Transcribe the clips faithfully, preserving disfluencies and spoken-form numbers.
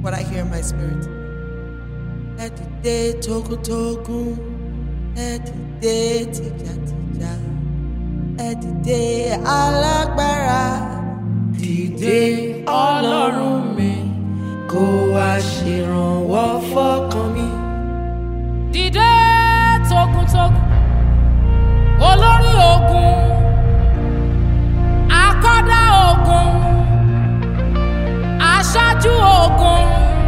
what I hear in my spirit. Ẹ dìde tógúntógún, ẹ dìde tìjàtìjà, ẹ dìde alágbára. Dìde Ọlọ́run mi, kó wá ṣèrànwọ́ fọ́kàn mi. Dìde tógúntógún, olórí ogun, akọ́dá ogun, aṣáájú ogun,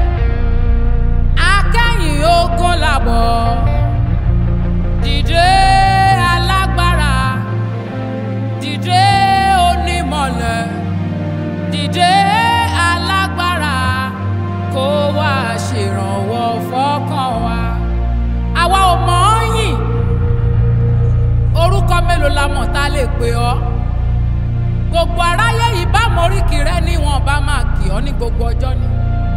akẹ́yìn ogun làbọ̀. Dìde alágbára, dìde onímọ̀lẹ̀, dìde alágbára, kó wá ṣèrànwọ́ fọ́kàn wa. Àwa ò mọ̀ ọ́ yìn, orúkọ mélòó la mọ̀ tá a lè pè ọ́. Gbogbo aráyé yìí bá moríkì rẹ ní wọn bá máa kì ọ́ ní gbogbo ọjọ́ ni.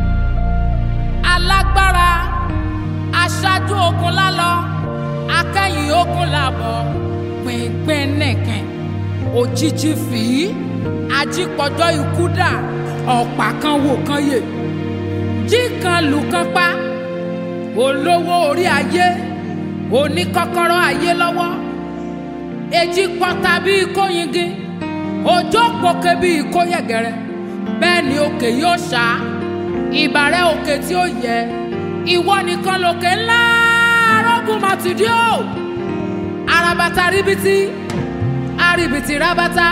Alágbára, aṣáájú ogun lálọ, akẹ́yìn ogun làbọ̀, pínpín nìkan, òjijì fìí, ajípọ̀jọ́ ikú dà, ọ̀pá kan wò kan yè, jí kan lù kan pa, olówó orí ayé, oníkọ́kọ́rọ́ ayé lọ́wọ́, èjì pọ́ta bíi kóyingí, òjò pòkè bíi kóyẹ̀gẹ̀rẹ̀, bẹ́ẹ̀ ni òkè yóò ṣá, ìbàrẹ̀ òkè tí ó yẹ, ìwọ nìkan lòkè ńlá arógùn màtìdí o. Arabata ríbitì, arìbìtì rábátá,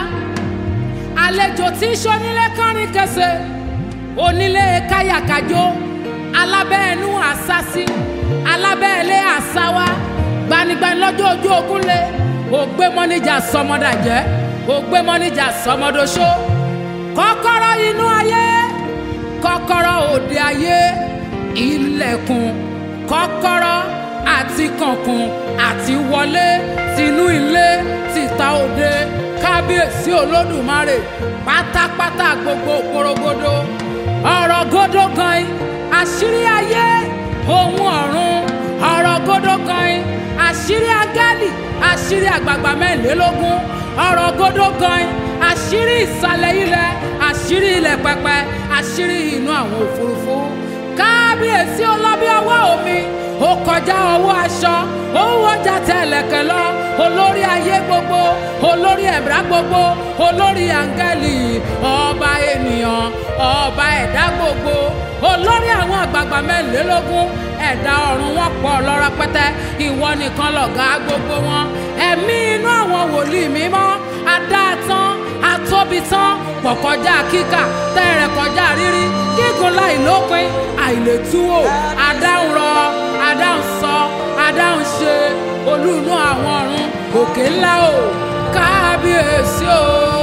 àlejò tí ń ṣonílé kánrin kẹsẹ̀, onílé káyàkájó, alábẹ́ẹ̀nú àsásí, alábẹ́ẹ̀lé àsáwá, gbanigbani lọ́jọ́ ojú ogun lé, ògbé mọ́níjà sọmọdàjẹ́, ògbé mọ́níjà sọmọdọ́ṣó, kọ́kọ́rọ́ inú ayé, kọ́kọ́rọ́ òde ayé, ilẹ̀kùn, kọ́kọ́rọ́ àti kànkùn àti wọlé, tinú ilé, tìta òde, kábíyèsí olódùmarè, pátápátá gbogbo porogodo, ọ̀rọ̀ gódó gan, àṣírí ayé, ohun ọ̀run, ọ̀rọ̀ gódó gan, àṣírí áńgẹ́lì, àṣírí àgbààgbà mẹ́rìnlélógún, ọ̀rọ̀ gódó gan, àṣírí ìsàlẹ̀ ilẹ̀, àṣírí ilẹ̀ pẹpẹ, àṣírí inú àwọn òfurufú. Kábíyèsí ọlọ́bí ọwọ́ omi, ó kọjá ọwọ́ aṣọ, ó wọjà tẹ̀lẹ̀kẹ̀ lọ, olórí ayé gbogbo, olórí ẹ̀dá gbogbo, olórí áńgẹ́lì, ọba ènìyàn, ọba ẹ̀dá gbogbo, olórí àwọn àgbààgbà mẹ́rìnlélógún, ẹ̀dá ọ̀run wọn pọ̀ lọ́rọ̀ pẹ́tẹ́, ìwọ nìkan lọ̀gá gbogbo wọn. Ẹ̀mí inú àwọn wòlíì mímọ́, adáàtán, atóbitán, pọ̀ kọjá kíkà, tẹ́rẹ̀ kọjá rírí, gígùn láì lópin, àìlétúwò, adáhùn rọ, adáhùn sọ, adáhùn ṣe, olú inú àwọn ọ̀run, òkè ńlá o, kábíyèsí o.